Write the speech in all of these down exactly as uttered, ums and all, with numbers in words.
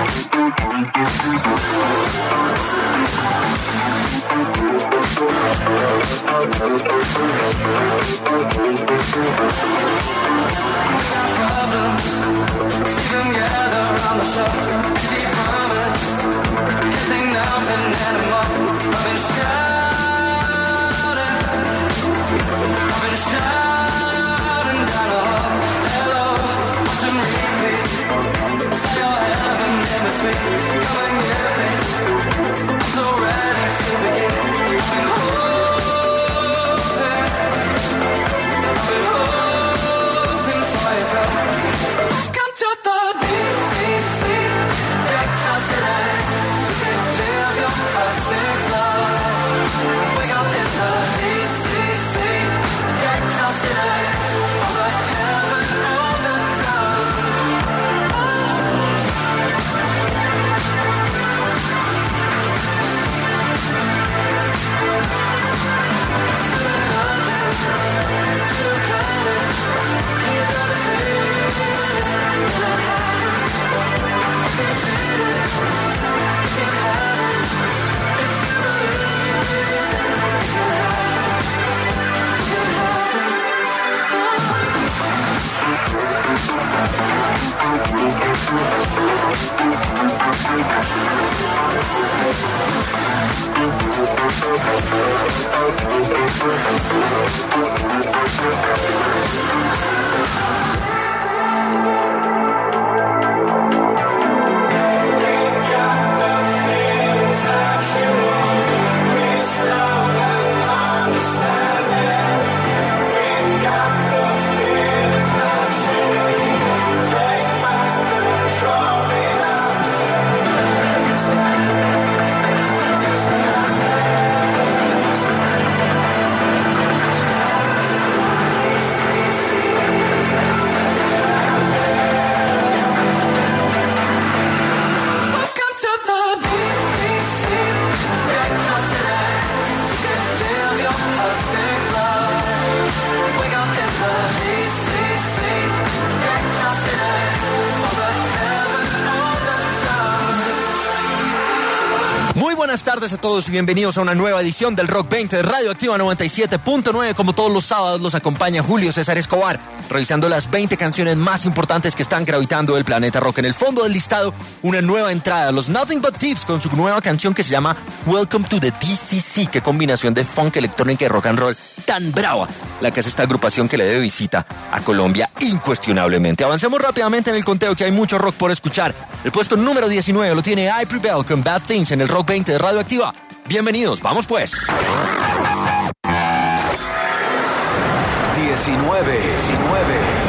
Buenas tardes a todos y bienvenidos a una nueva edición del Rock veinte de Radio Activa noventa y siete punto nueve. Como todos los sábados los acompaña Julio César Escobar, revisando las veinte canciones más importantes que están gravitando el planeta rock. En el fondo del listado, una nueva entrada, los Nothing But Thieves con su nueva canción que se llama Welcome to the D C C. Qué combinación de funk, electrónica y rock and roll tan brava la que hace esta agrupación que le debe visita a Colombia incuestionablemente. Avancemos rápidamente en el conteo, que hay mucho rock por escuchar. El puesto número diecinueve lo tiene I Prevail con Bad Things en el Rock veinte de Radio Activa. Bienvenidos, vamos pues. diecinueve, diecinueve.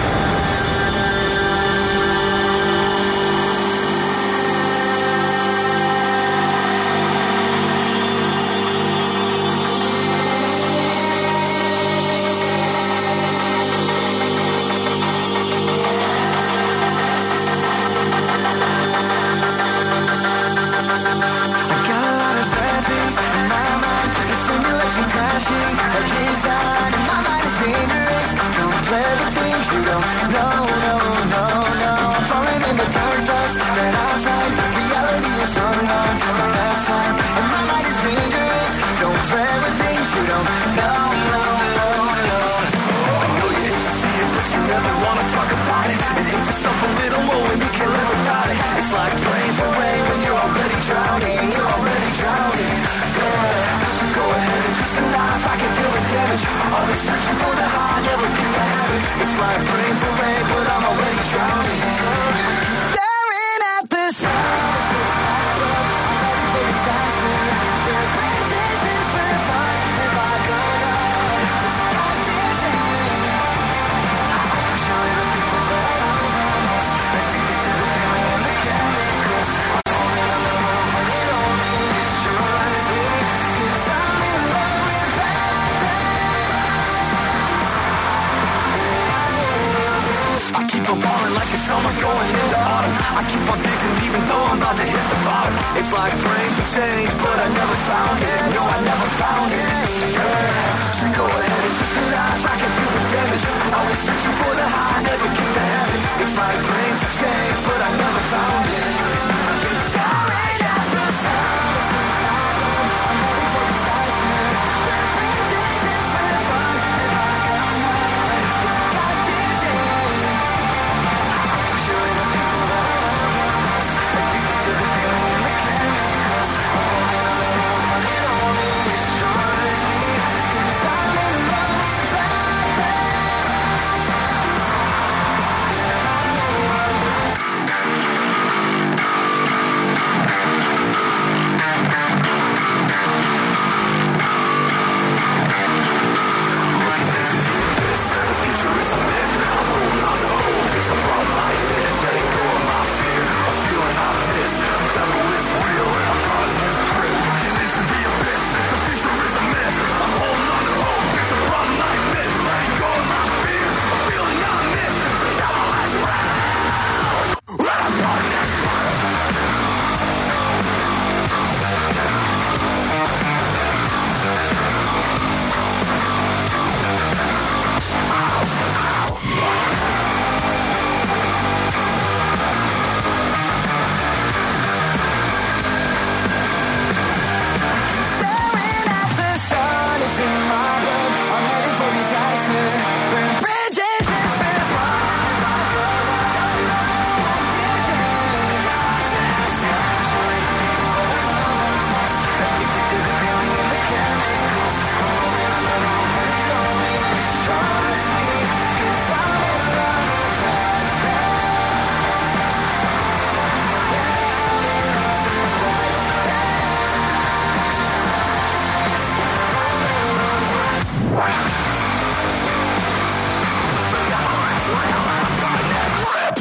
It's like praying for change, but I never found it.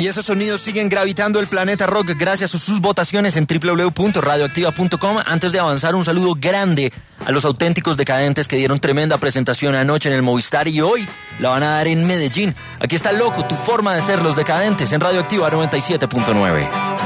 esos sonidos siguen gravitando el planeta rock gracias a sus votaciones en doble u doble u doble u punto radioactiva punto com. Antes de avanzar, un saludo grande a los auténticos decadentes que dieron tremenda presentación anoche en el Movistar y hoy la van a dar en Medellín. Aquí está Loco, tu forma de ser, Los Decadentes, en Radioactiva noventa y siete punto nueve.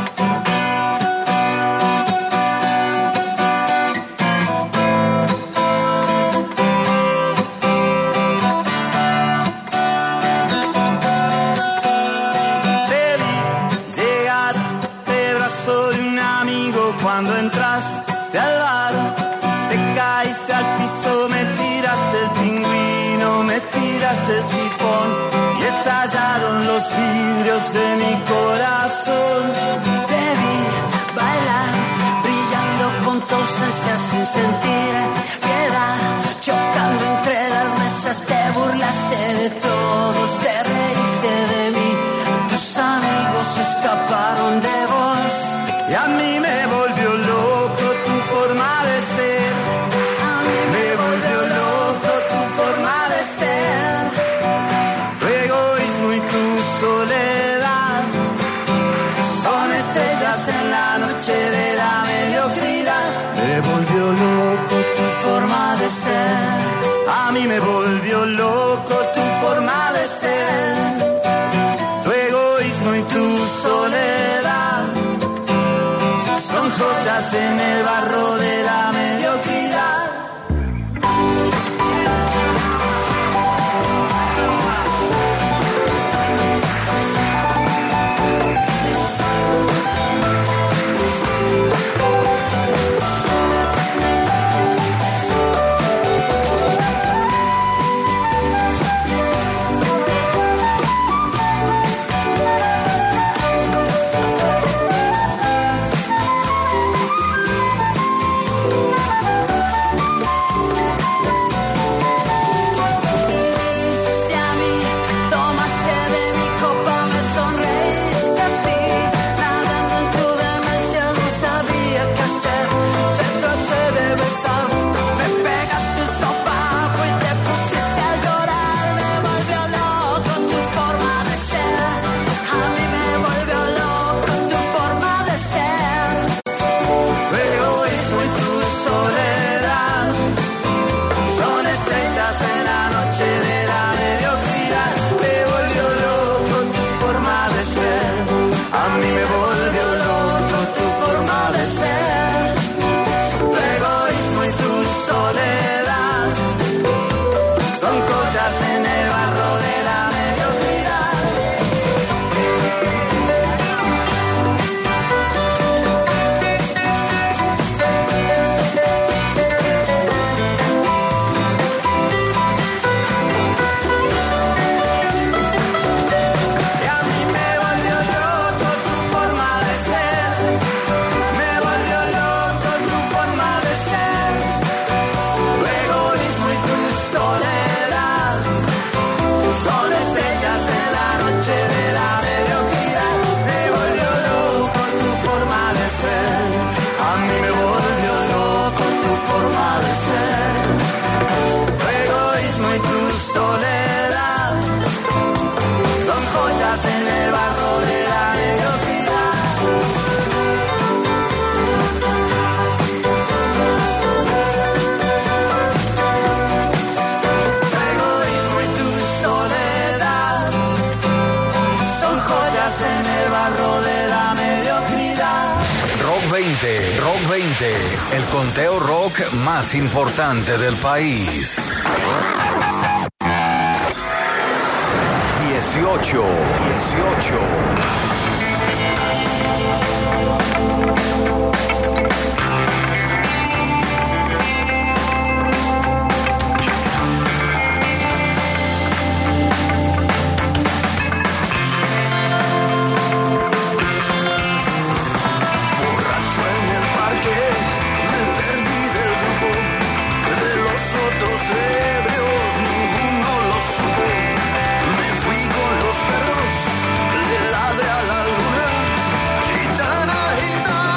Cuando entraste al bar, te caíste al piso, me tiraste el pingüino, me tiraste el sifón y estallaron los vidrios de mi corazón. Te vi bailar, brillando con tu ausencia sin sentir piedad, chocando entre las mesas, te burlaste de todos, te reíste de mí, tus amigos escaparon de vos. Y a mí me volvió loco tu forma de ser. A mí me volvió loco tu forma de ser. Tu egoísmo y tu soledad son estrellas en la noche de la mediocridad. Me volvió loco tu forma de ser. A mí me volvió loco tu forma de ser. Tu egoísmo y tu soledad son joyas en el barro de la mediocridad. Rock veinte, el conteo rock más importante del país. dieciocho, dieciocho. Perros, le ladre a la luna, gitana, gitana.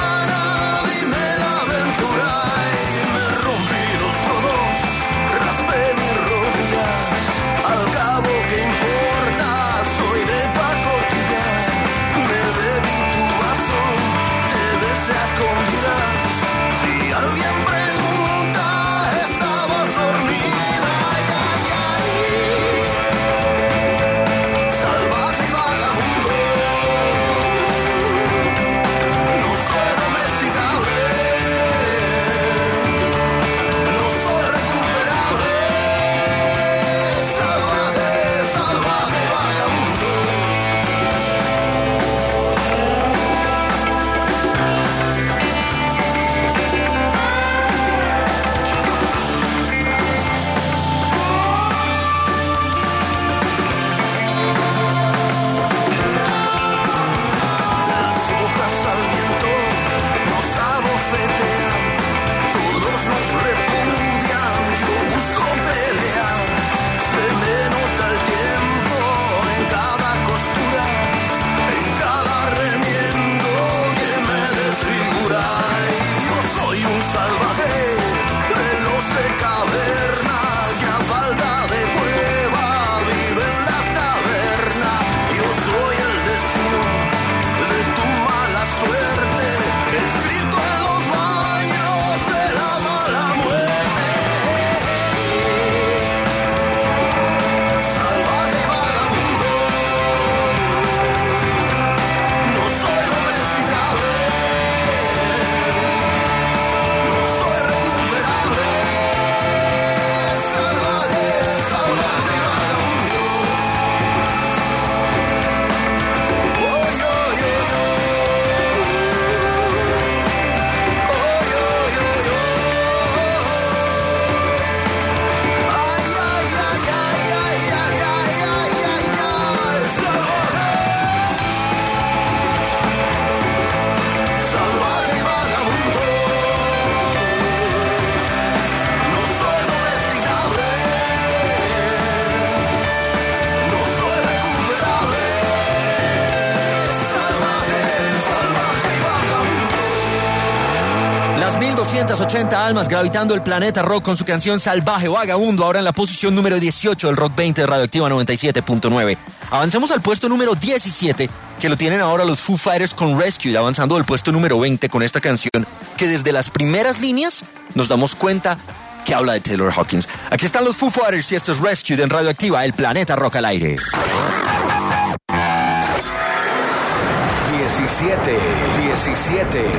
dos mil doscientas ochenta almas gravitando el planeta rock con su canción Salvaje Vagabundo, ahora en la posición número dieciocho del Rock veinte de Radioactiva noventa y siete punto nueve. Avancemos al puesto número diecisiete, que lo tienen ahora los Foo Fighters con Rescue, avanzando del puesto número veinte con esta canción, que desde las primeras líneas nos damos cuenta que habla de Taylor Hawkins. Aquí están los Foo Fighters y esto es Rescue en Radioactiva, el planeta rock al aire. diecisiete, diecisiete.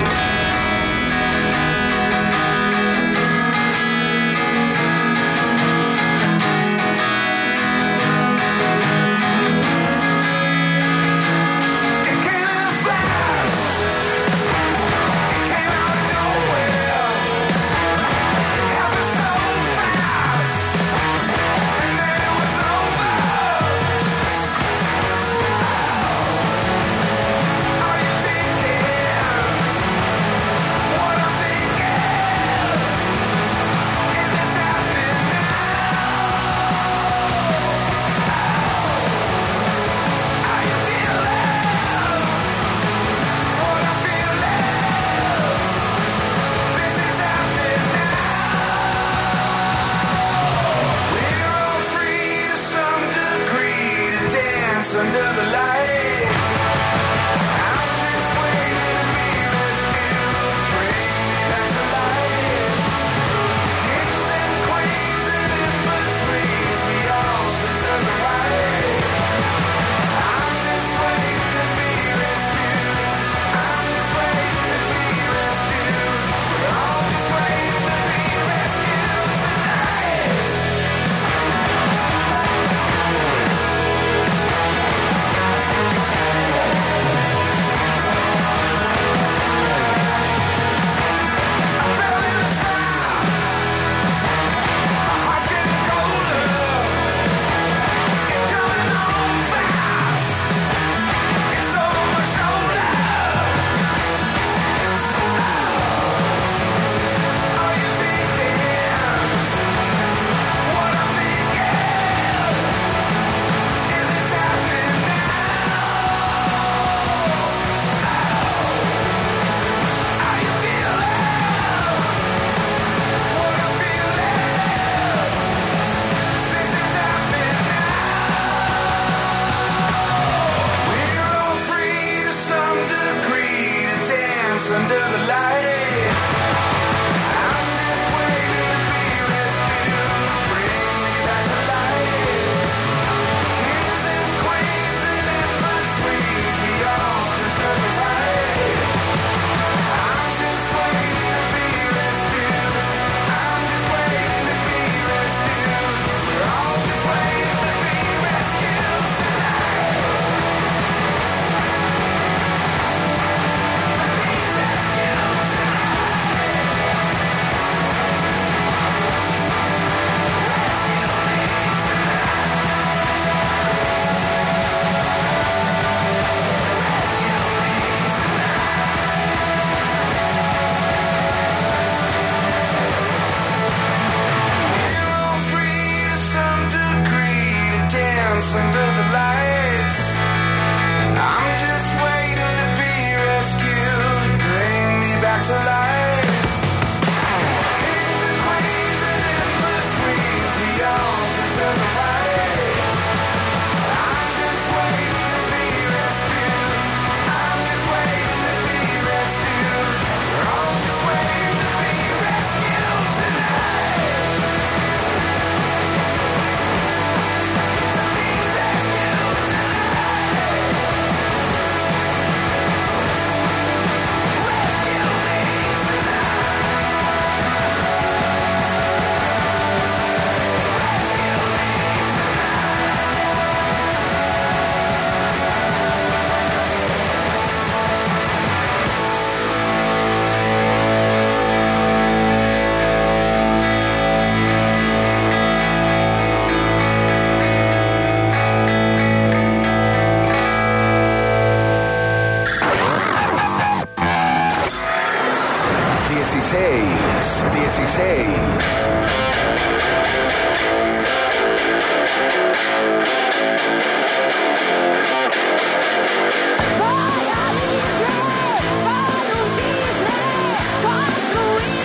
Voy a Disney con un cisne, construir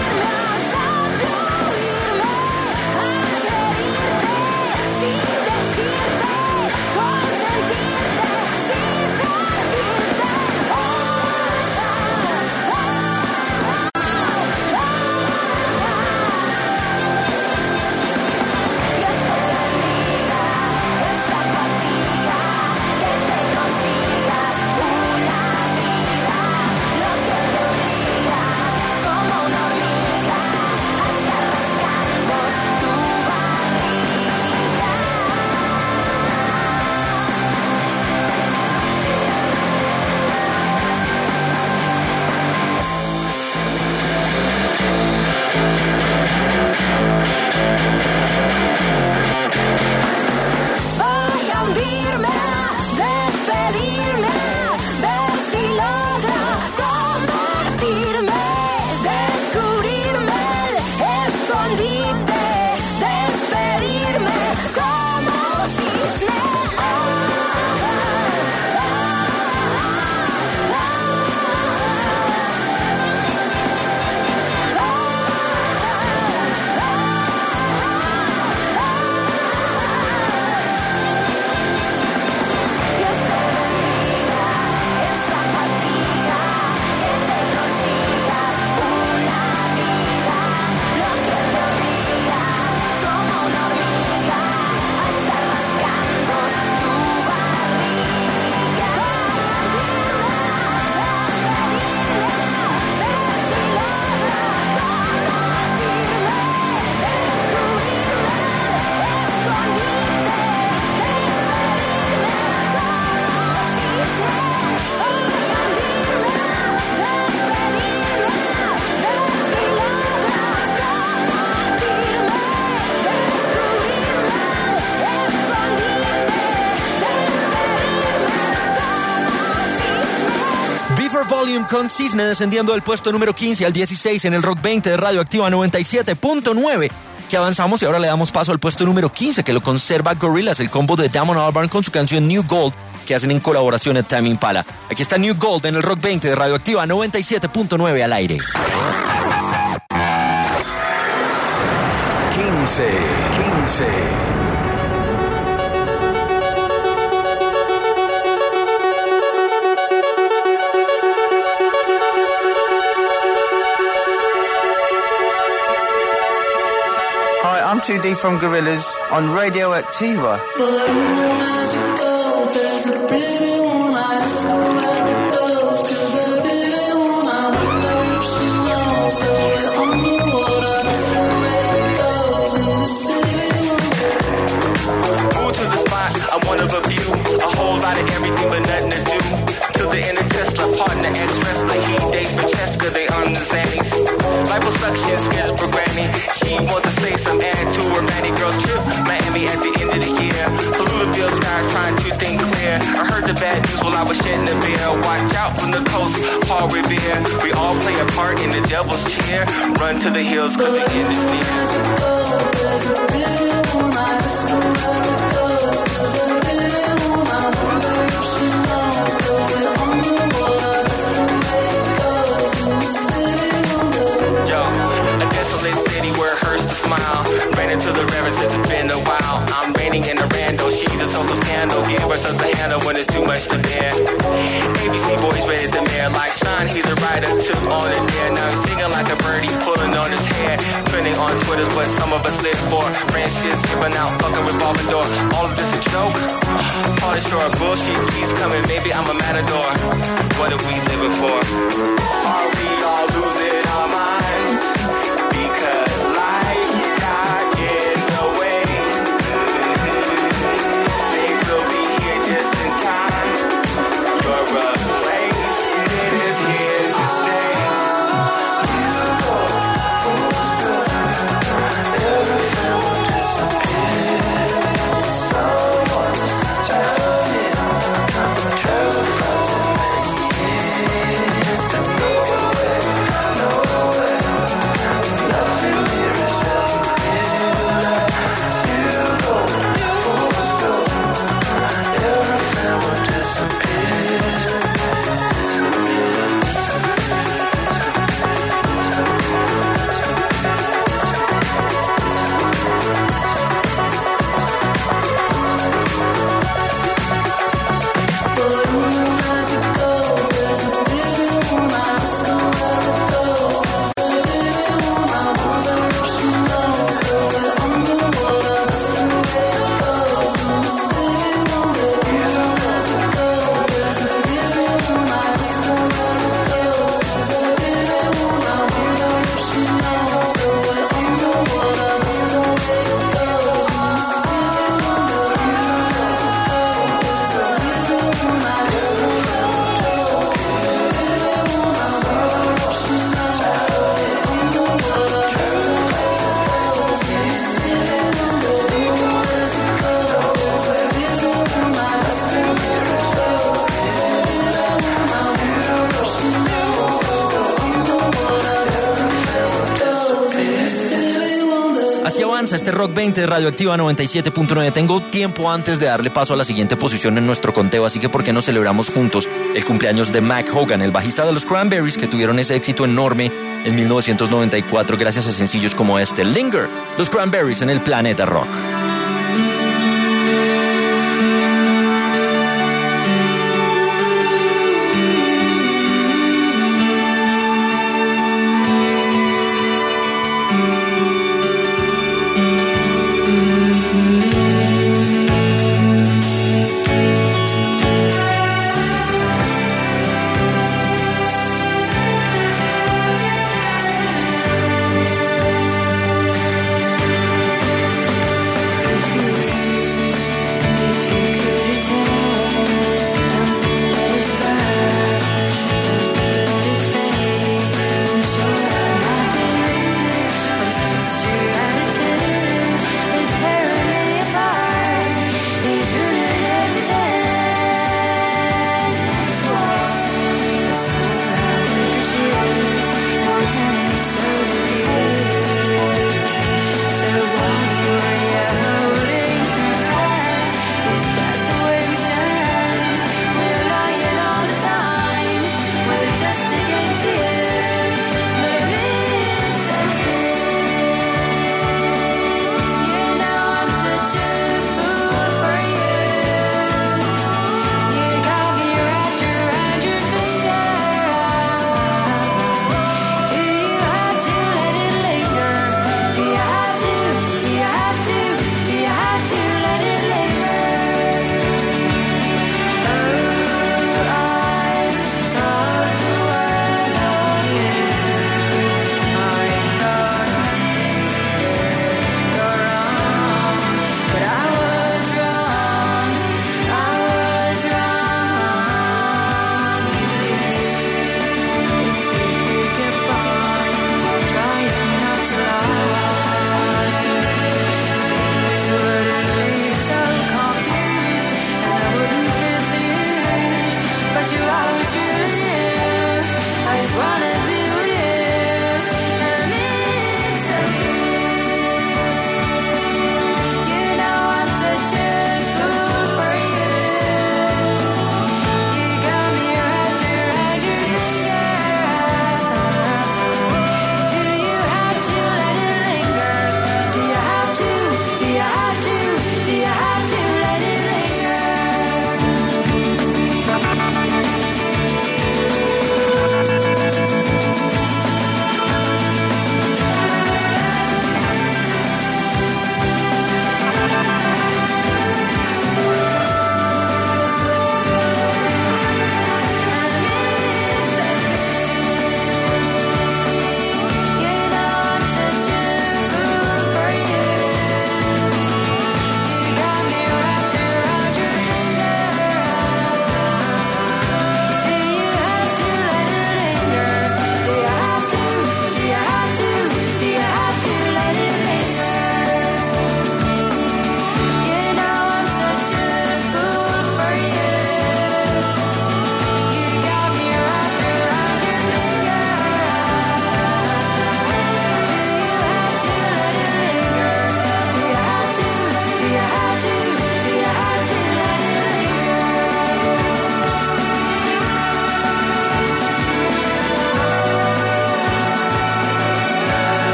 con Cisne descendiendo del puesto número quince al dieciséis en el Rock veinte de Radioactiva noventa y siete punto nueve. Que avanzamos y ahora le damos paso al puesto número quince que lo conserva Gorillaz, el combo de Damon Albarn con su canción New Gold que hacen en colaboración a Tame Impala. Aquí está New Gold en el Rock veinte de Radioactiva noventa y siete punto nueve al aire. quince, quince. I'm two D from Gorillaz on Radioactiva. But in the magic gold, there's a pretty one. I ask her where it goes, 'cause I really wanna wonder if she knows that we're underwater. That's the way it goes in the city. Move to the spot, I'm one of a few. A whole lot of everything but nothing to do. To the inner Tesla, partner, ex-wrestler. He dates Francesca, they on the Zannies. Liposuction, skills programming. She wants to say some add to her Manny girls trip. Miami at the end of the year. Polluted skies trying to think clear. I heard the bad news while I was shedding the beer. Watch out from the coast, Paul Revere. We all play a part in the devil's cheer. Run to the hills, cause the end is near. There's a pretty one. I ask her where it goes, 'cause I really wanna wonder if she knows that we're underwater. That's the way it goes in the city. Yo, a desolate city where it hurts to smile. Ran into the river since it's been a while. I'm raining in a rando, she's a social scandal. Give her such a handle when it's too much to bear. A B C boys rated the mayor like Sean, he's a writer, took on it there. Now he's singing like a birdie, pulling on his hair. Trending on Twitter's what some of us live for. Ranch shit, skipping out, fucking revolving door. All of this a joke? Polish shore, bullshit keeps coming, maybe I'm a matador. What are we living for? Are we all losing our minds? Because life got in the way. They will be here just in time. Your replacement is here to stay. Everything will disappear. Someone's telling me I'm terrified to make years to go away, nowhere. Nothing here is ever real. You go, fools go. Everything will disappear. But in the magic gold, there's a pretty one. I ask her where it goes, 'cause I really wanna wonder if she knows that we're underwater. That's the way it goes in the city. In the magic gold, there's a pretty one. I ask her where it goes, 'cause I really wanna wonder if she knows that we're underwater. That's the way it goes in the city. In the magic gold, there's a pretty one. I ask her where it goes, 'cause I really wanna wonder if she knows that we're underwater. That's the way it goes in the city. In the magic gold, there's a pretty one. I ask her where it goes, 'cause I really wanna wonder if she knows that we're underwater. That's the way it goes in the city. Así avanza este Rock veinte de Radioactiva noventa y siete punto nueve. Tengo tiempo antes de darle paso a la siguiente posición en nuestro conteo, así que ¿por qué no celebramos juntos el cumpleaños de Mac Hogan, el bajista de los Cranberries, que tuvieron ese éxito enorme en mil novecientos noventa y cuatro gracias a sencillos como este, Linger, los Cranberries en el Planeta Rock.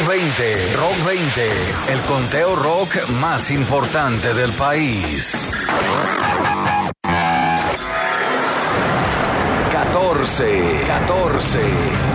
Rock veinte, Rock veinte, el conteo rock más importante del país. catorce, catorce.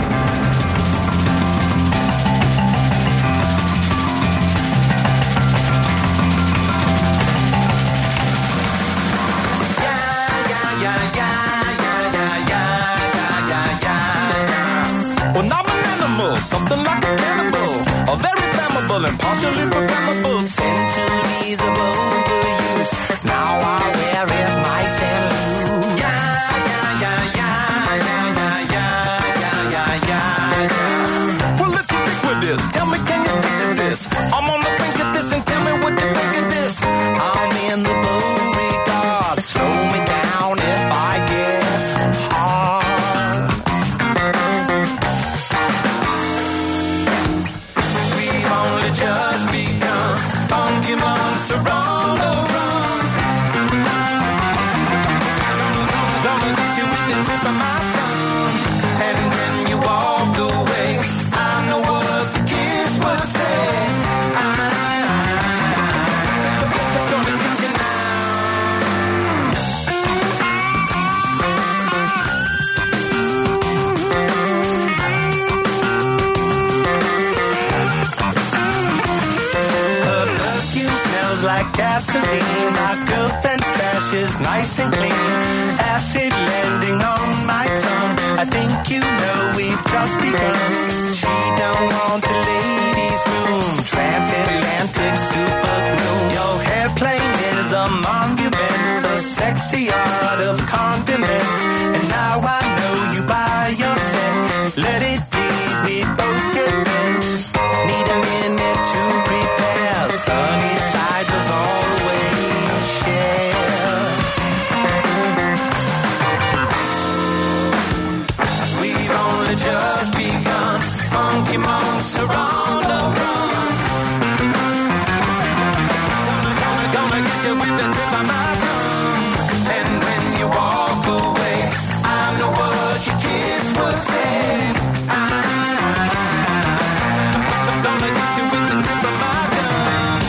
Something like a cannibal, or very flammable and partially programmable. Centuries of overuse, now I wear it nice and loose. Yeah, yeah, yeah, yeah, yeah, yeah, yeah, yeah, yeah, yeah. Well, let's stick with this. Tell me, can you stick to this? I'm on the brink of this, and tell me what you think of this. I'm in the Beauregard. Slow me down if I get hard. Just begun, funky months are on the run. Gonna get you with the tip of my tongue. And when you walk away, I know what the kids would say. I'm gonna get you now. Like gasoline, my girlfriend's trash is nice and clean. Acid landing on my tongue. I think you know we've just begun. She don't want the ladies' room. Transatlantic super glue. Your airplane is a monument. The sexy art of condiments. And now I know you by yourself. Let it be, we both get bent. Need a minute to prepare. Sunny side was always shared. We've only just begun. Funky monks are on the run. Gonna, gonna, gonna get you with the tip of my tongue. And when you walk away, I know what your kids would say. I'm gonna get you with the tip of my tongue.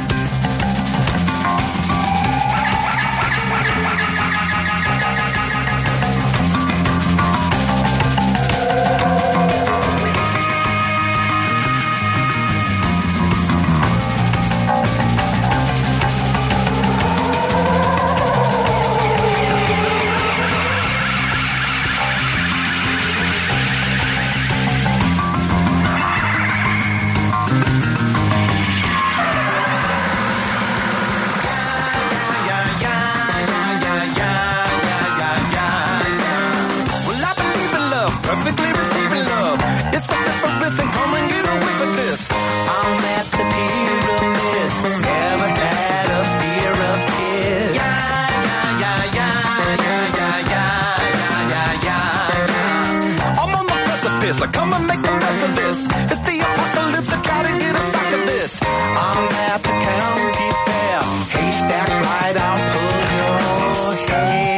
Perfectly receiving love. It's the difference and come and get away with this. I'm at the pyramid. Never had a fear of kids. Yeah, yeah, yeah, yeah, yeah, yeah, yeah, yeah, yeah, yeah. I'm on the precipice. I come and make the best of this. It's the apocalypse. I try to get a sack of this. I'm at the county fair. Haystack right, I'll pull your hair.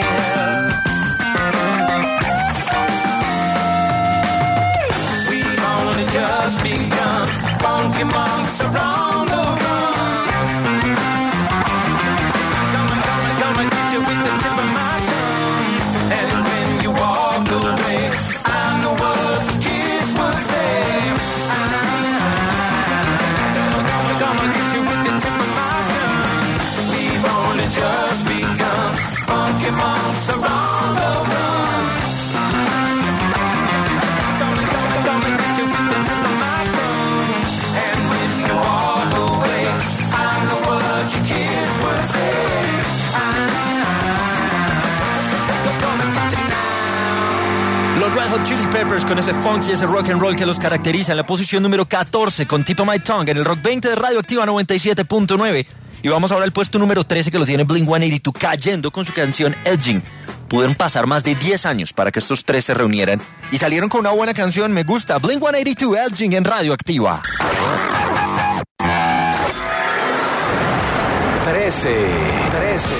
Just begun, funky monks are on the run. Gonna, gonna, gonna get you with the tip of my tongue. And when you walk away, I know what the kids would say. I'm gonna, gonna get you with the tip of my tongue. We've only just begun, funky monks are on the run. Gonna, gonna, gonna get you with the tip of my tongue. And when you walk away, I know what your kids would say. I'm gonna get you now. Los Red Hot Chili Peppers con ese funk y ese rock and roll que los caracteriza en la posición número catorce con Tip of My Tongue en el Rock veinte de Radioactiva noventa y siete punto nueve. Y vamos ahora al puesto número trece que lo tiene Blink ciento ochenta y dos cayendo con su canción Edging. Pudieron pasar más de diez años para que estos tres se reunieran y salieron con una buena canción. Me gusta Blink ciento ochenta y dos Edging en Radioactiva. trece, trece.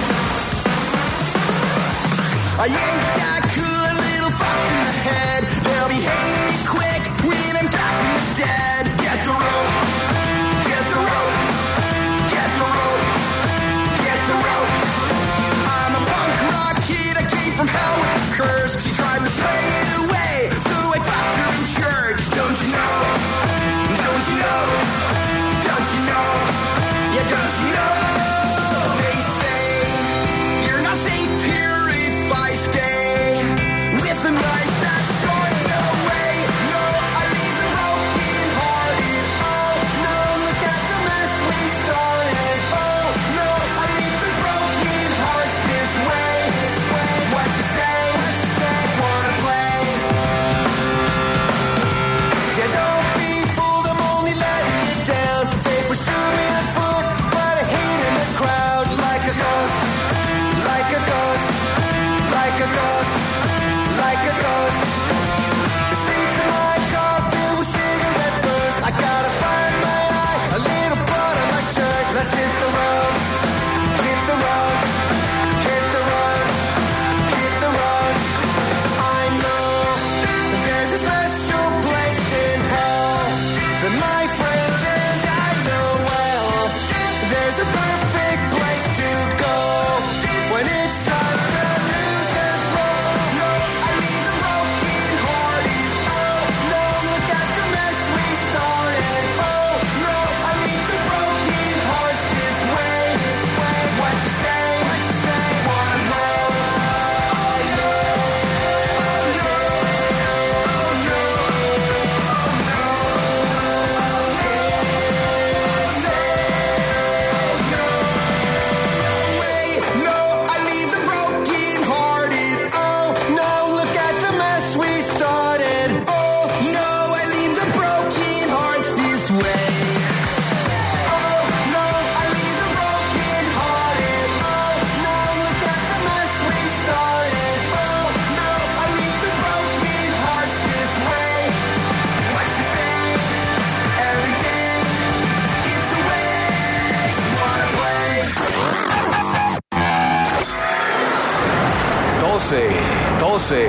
I ain't that cool, a little fucked in the head. They'll be hating me quick when I'm back from the dead. Get doce, doce.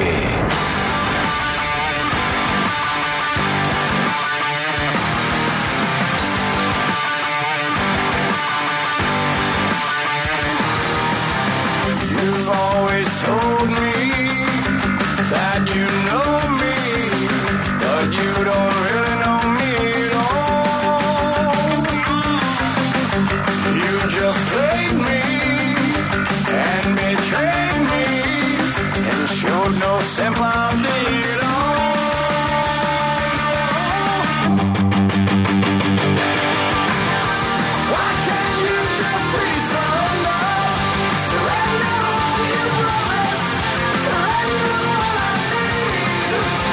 You've always told me that you know me, but you don't really know me at all. You just played me and betrayed me and showed no sympathy at all. Why can't you just please surrender? Surrender all you promised. Surrender all I need.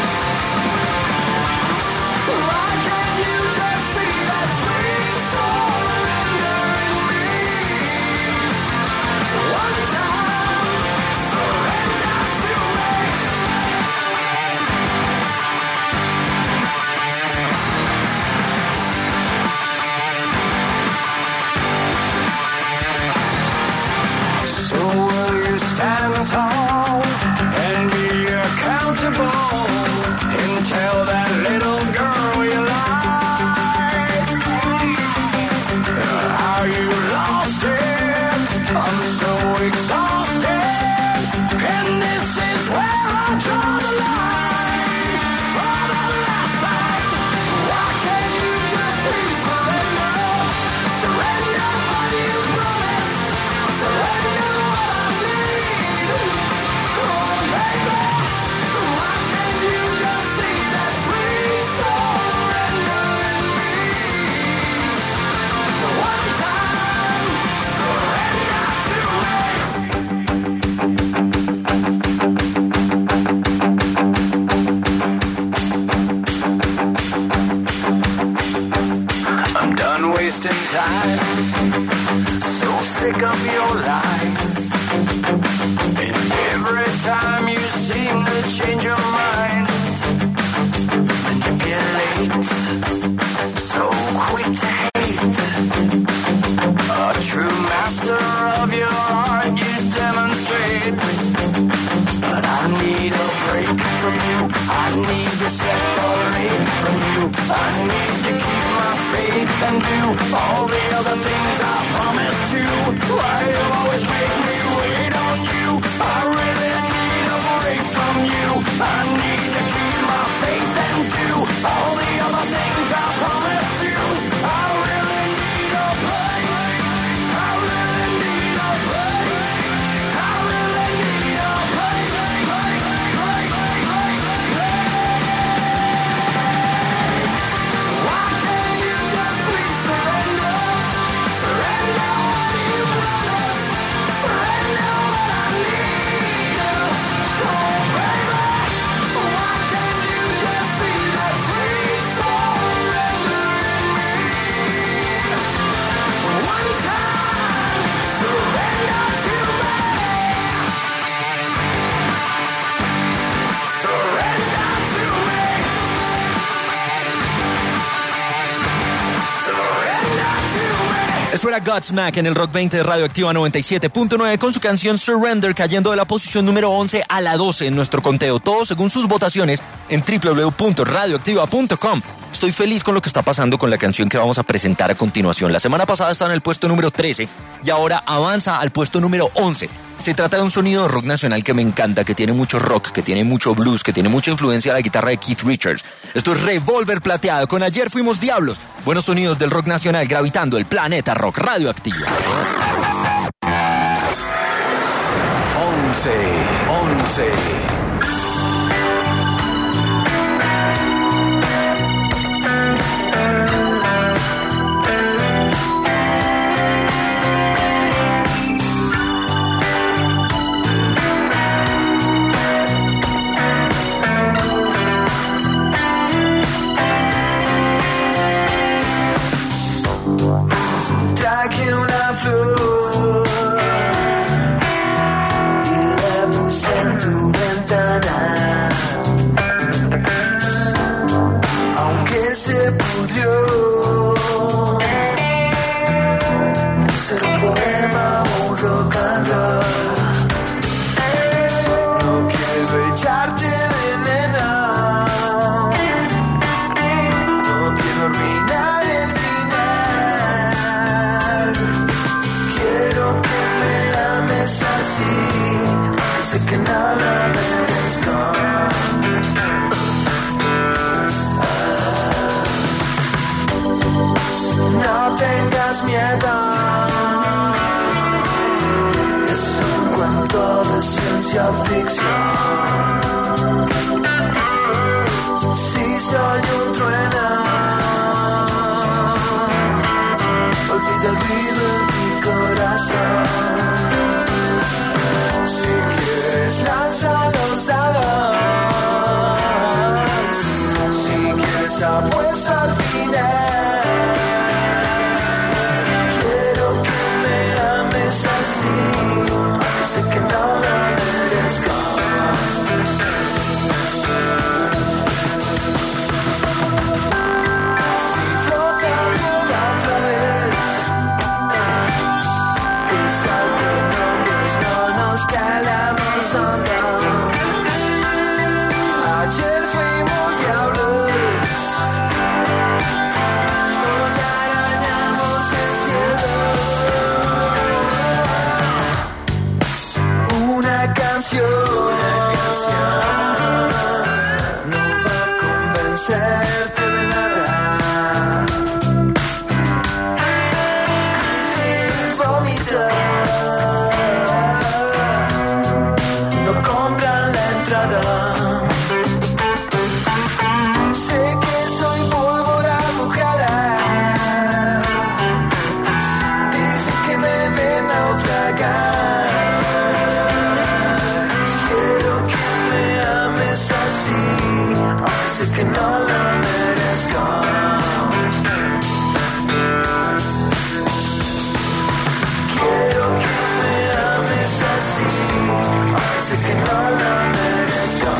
Why can't you just see that sweet surrender in me? One time, surrender to me. So will you stand tall and be accountable and tell that little girl you like how you lost it? I'm so exhausted, and this is where I draw the line. For the last time, why can't you just please surrender? Surrender what you promised. Surrender what I need. Oh, baby, why can't you just see that sweet surrender in me? One time, surrender to me. I'm done wasting time. So sick of your lies. And every time you seem to change your mind, manipulate. So quick to hate. A true master of your art you demonstrate. But I need a break from you. I need to separate from you. I need to keep my faith and do all the other things I promised you. Why you always make me wait on you? I really need a break from you. I need to keep my faith and do all the other things I promised you. I really need a break. I really need a break. I really need a break. break, break, break, break. Why can't you just please surrender? Surrender what you promised. Surrender what I need. Oh, baby, why can't you just see that sweet surrender in me? One time, surrender to me. Surrender to me. Surrender to me. Eso era Godsmack en el Rock veinte de Radioactiva noventa y siete punto nueve con su canción Surrender, cayendo de la posición número once a la doce en nuestro conteo. Todo según sus votaciones en doble u doble u doble u punto radioactiva punto com. Estoy feliz con lo que está pasando con la canción que vamos a presentar a continuación. La semana pasada estaba en el puesto número trece y ahora avanza al puesto número once. Se trata de un sonido de rock nacional que me encanta, que tiene mucho rock, que tiene mucho blues, que tiene mucha influencia de la guitarra de Keith Richards. Esto es Revolver Plateado con Ayer Fuimos Diablos. Buenos sonidos del rock nacional gravitando el planeta rock radioactivo. once, once. Traje una flor y la puse en tu ventana, aunque se pudrió. Ser un poema o un rock and roll. No quiero echarte veneno, no quiero arruinar el final. Quiero que me ames así, sé que no lo merezco. No tengas miedo, es un cuento de ciencia ficción. Si soy un trueno, olvida el ruido en mi corazón. Si quieres lanza los dados, si quieres apuesta al final. Quiero que me ames así, aunque sé que no lo merezco. Si flota una otra vez, y salgo nombres, no nos calamos hondo. Ayer fuimos diablos, hoy arañamos el cielo. Una canción, una canción no va a convencerte de nada. Crisis, vómito, no compran la entrada. Sé que soy pólvora mojada, dicen que me ven naufragar. Quiero que me ames así, aunque sé que no lo merezco. Quiero que me ames así, aunque sé que no lo merezco.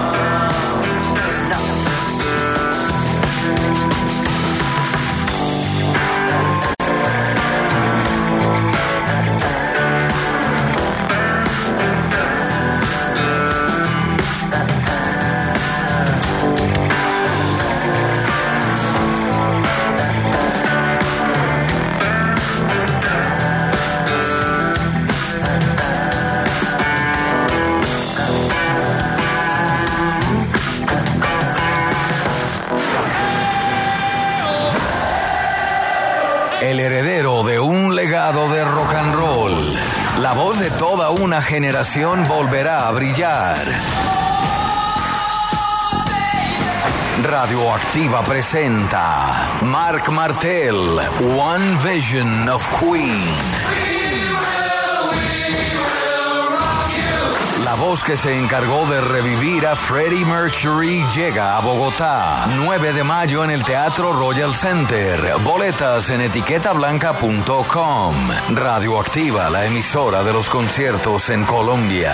El heredero de un legado de rock and roll. La voz de toda una generación volverá a brillar. Radioactiva presenta Marc Martel, One Vision of Queen. La voz que se encargó de revivir a Freddie Mercury llega a Bogotá. nueve de mayo en el Teatro Royal Center. Boletas en etiqueta blanca punto com. Radioactiva, la emisora de los conciertos en Colombia.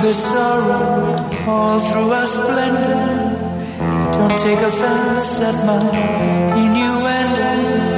the sorrow all through our splendor. Don't take offense at my innuendo.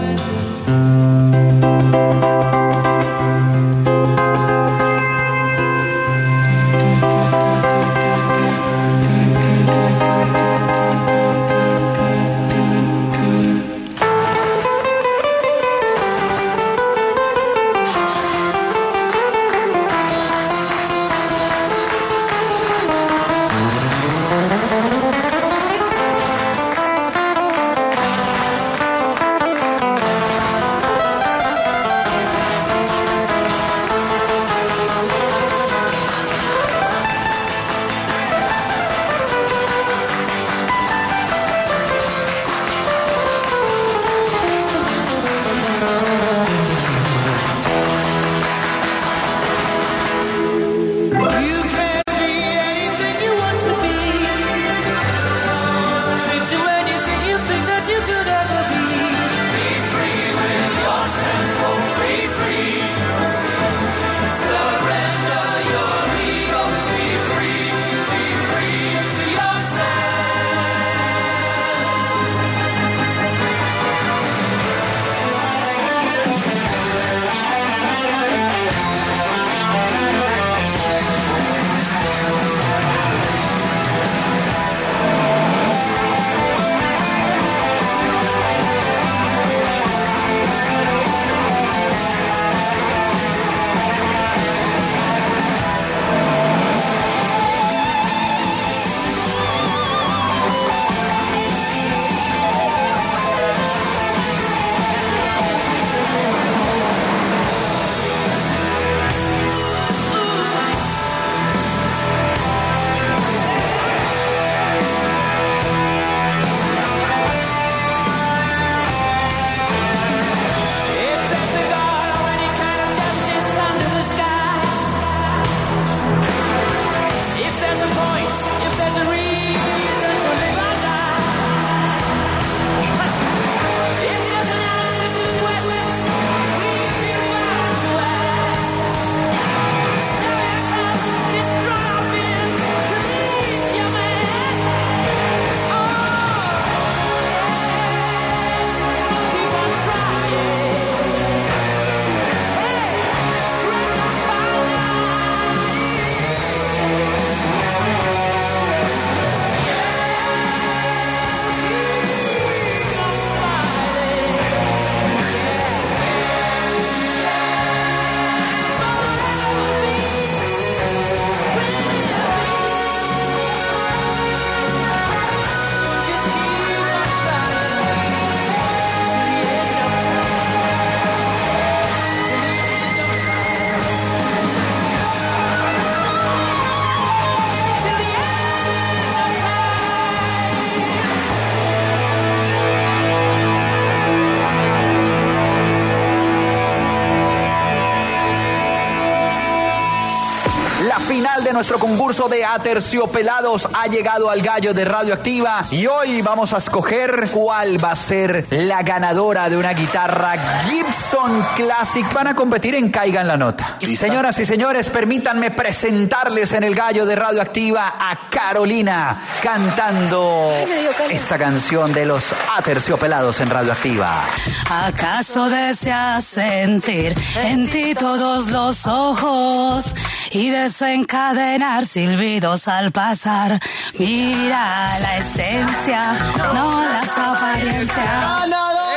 De nuestro concurso de Aterciopelados ha llegado al gallo de Radioactiva y hoy vamos a escoger cuál va a ser la ganadora de una guitarra Gibson Classic. Van a competir en Caiga en la Nota. Y señoras y señores, permítanme presentarles en el gallo de Radioactiva a Carolina cantando esta canción de los Aterciopelados en Radioactiva. ¿Acaso deseas sentir en ti todos los ojos y desencadenar silbidos al pasar? Mira la esencia, no las apariencias.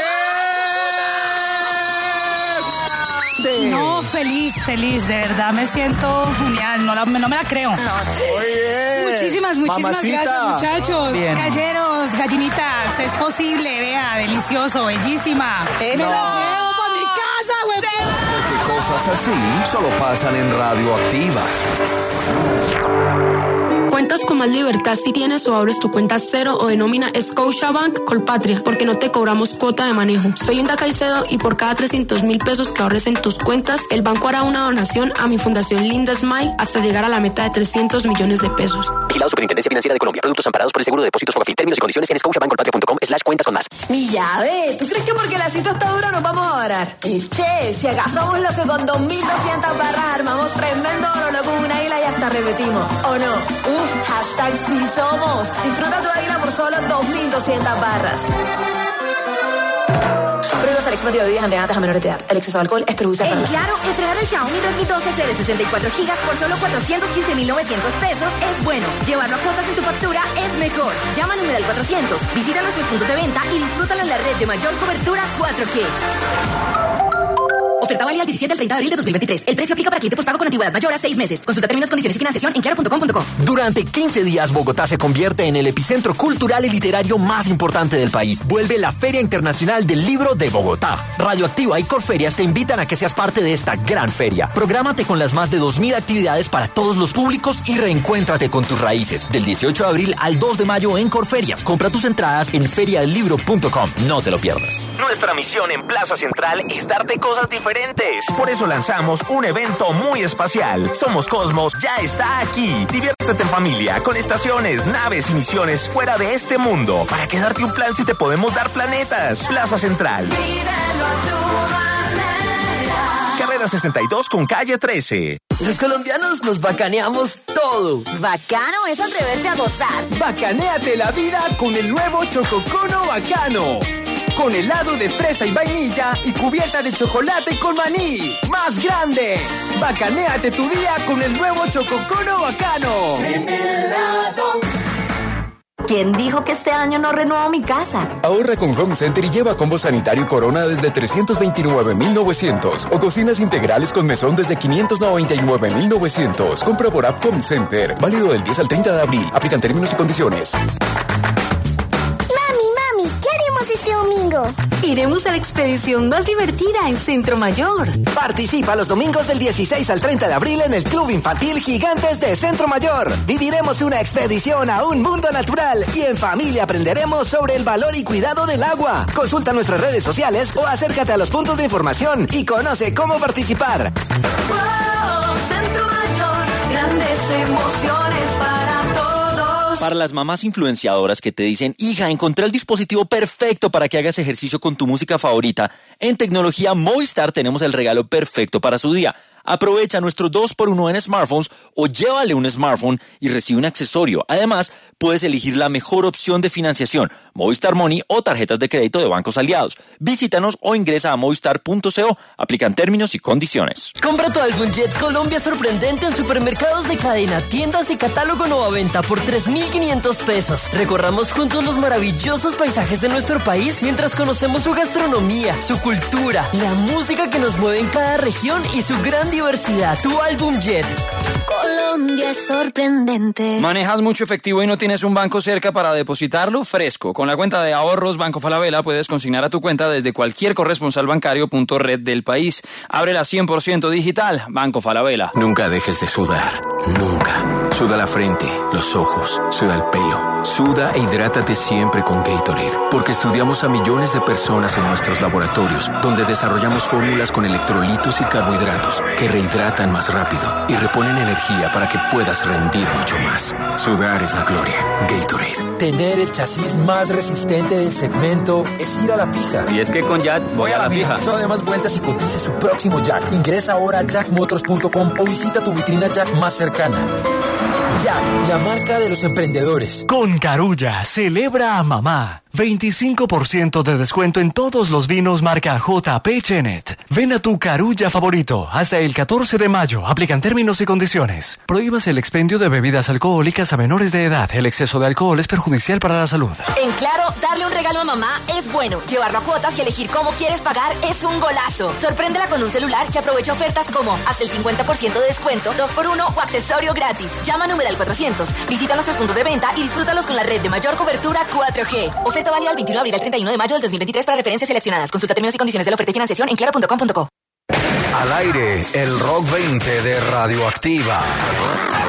No, feliz, feliz, de verdad, me siento genial, no, la, no me la creo. Oye, muchísimas, muchísimas mamacita. gracias, muchachos. Bien. Galleros, gallinitas, es posible, vea, delicioso, bellísima. Me No. la llevo para mi casa, güey. Porque cosas así solo pasan en Radioactiva. Cuenta cuentas con más libertad si tienes o abres tu cuenta cero o de nómina Scotiabank Colpatria, porque no te cobramos cuota de manejo. Soy Linda Caicedo y por cada trescientos mil pesos que ahorres en tus cuentas, el banco hará una donación a mi fundación Linda Smile hasta llegar a la meta de trescientos millones de pesos. Vigilado Superintendencia Financiera de Colombia. Productos amparados por el Seguro de Depósitos Fogafín. Términos y condiciones en scotiabankcolpatria.com slash cuentas con más. Mi llave, ¿tú crees que porque la cita está dura nos vamos a varar? Y che, si agasamos lo que con dos mil doscientas barras armamos tremendo oro con una isla y hasta repetimos. ¿O no? Uf, hashtag sí somos. Disfruta tu águila por solo dos mil doscientas barras. Pruebas al expendio de bebidas embriagantes a menores de edad. El exceso de alcohol es perjudicial para En Claro, estrenar el Xiaomi Redmi doce C de sesenta y cuatro gigas por solo cuatrocientos quince mil novecientos pesos es bueno. Llevarlo a cuotas en tu factura es mejor. Llama al numeral cuatrocientos, visita nuestros puntos de venta y disfrútalo en la red de mayor cobertura cuatro G. Oferta válida del diecisiete al treinta de abril de dos mil veintitrés. El precio aplica para cliente postpago con antigüedad mayor a seis meses. Consulta términos, condiciones y financiación en claro punto com punto co. Durante quince días, Bogotá se convierte en el epicentro cultural y literario más importante del país. Vuelve la Feria Internacional del Libro de Bogotá. Radioactiva y Corferias te invitan a que seas parte de esta gran feria. Prográmate con las más de dos mil actividades para todos los públicos y reencuéntrate con tus raíces. Del dieciocho de abril al dos de mayo en Corferias. Compra tus entradas en feria del libro punto com. No te lo pierdas. Nuestra misión en Plaza Central es darte cosas diferentes. Por eso lanzamos un evento muy espacial. Somos Cosmos, ya está aquí. Diviértete en familia, con estaciones, naves y misiones fuera de este mundo. ¿Para qué darte un plan si te podemos dar planetas? Plaza Central. Carrera sesenta y dos con calle trece. Los colombianos nos bacaneamos todo. Bacano es atreverse a gozar. Bacanéate la vida con el nuevo Chococono Bacano. Con helado de fresa y vainilla y cubierta de chocolate con maní. ¡Más grande! Bacanéate tu día con el nuevo Chococono Bacano. ¿Quién dijo que este año no renuevo mi casa? Ahorra con Home Center y lleva combo sanitario Corona desde trescientos veintinueve mil novecientos o cocinas integrales con mesón desde quinientos noventa y nueve mil novecientos. Compra por app Home Center. Válido del diez al treinta de abril. Aplican términos y condiciones. ¿Qué haremos este domingo? Iremos a la expedición más divertida en Centro Mayor. Participa los domingos del dieciséis al treinta de abril en el Club Infantil Gigantes de Centro Mayor. Viviremos una expedición a un mundo natural y en familia aprenderemos sobre el valor y cuidado del agua. Consulta nuestras redes sociales o acércate a los puntos de información y conoce cómo participar. Wow, Centro Mayor, grandes emociones para todos. Para las mamás influenciadoras que te dicen, hija, encontré el dispositivo perfecto para que hagas ejercicio con tu música favorita, en Tecnología Movistar tenemos el regalo perfecto para su día. Aprovecha nuestro dos por uno en smartphones o llévale un smartphone y recibe un accesorio. Además, puedes elegir la mejor opción de financiación, Movistar Money o tarjetas de crédito de bancos aliados. Visítanos o ingresa a movistar punto co. Aplican términos y condiciones. Compra tu álbum Jet Colombia sorprendente en supermercados de cadena, tiendas y catálogo nueva venta por tres mil quinientos pesos. Recorramos juntos los maravillosos paisajes de nuestro país mientras conocemos su gastronomía, su cultura, la música que nos mueve en cada región y su gran diversidad. Tu álbum Jet. Colombia es sorprendente. ¿Manejas mucho efectivo y no tienes un banco cerca para depositarlo? Fresco. Con la cuenta de ahorros Banco Falabella puedes consignar a tu cuenta desde cualquier corresponsal bancario punto red del país. Ábrela cien por ciento digital. Banco Falabella. Nunca dejes de sudar. Nunca. Suda la frente, los ojos, suda el pelo. Suda e hidrátate siempre con Gatorade. Porque estudiamos a millones de personas en nuestros laboratorios, donde desarrollamos fórmulas con electrolitos y carbohidratos que rehidratan más rápido y reponen energía para que puedas rendir mucho más. Sudar es la gloria. Gatorade. Tener el chasis más resistente del segmento es ir a la fija. Y es que con Jack voy a la fija. No de más vueltas y cotice su próximo Jack. Ingresa ahora a jack motors punto com o visita tu vitrina Jack más cercana. Jack, la marca de los emprendedores. Con Carulla, celebra a mamá. veinticinco por ciento de descuento en todos los vinos marca J P Chenet. Ven a tu Carulla favorito hasta el catorce de mayo. Aplican términos y condiciones. Prohíbas el expendio de bebidas alcohólicas a menores de edad. El exceso de alcohol es perjudicial para la salud. En Claro, darle un regalo a mamá es bueno. Llevarlo a cuotas y elegir cómo quieres pagar es un golazo. Sorpréndela con un celular que aprovecha ofertas como hasta el cincuenta por ciento de descuento, dos por uno o accesorio gratis. Llama numeral cuatrocientos. Visita nuestros puntos de venta y disfrútalos con la red de mayor cobertura cuatro G. Oferta válida del veintiuno de abril al treinta y uno de mayo del dos mil veintitrés para referencias seleccionadas. Consulta términos y condiciones de la oferta y financiación en claro punto com punto co. Al aire, el Rock veinte de Radioactiva.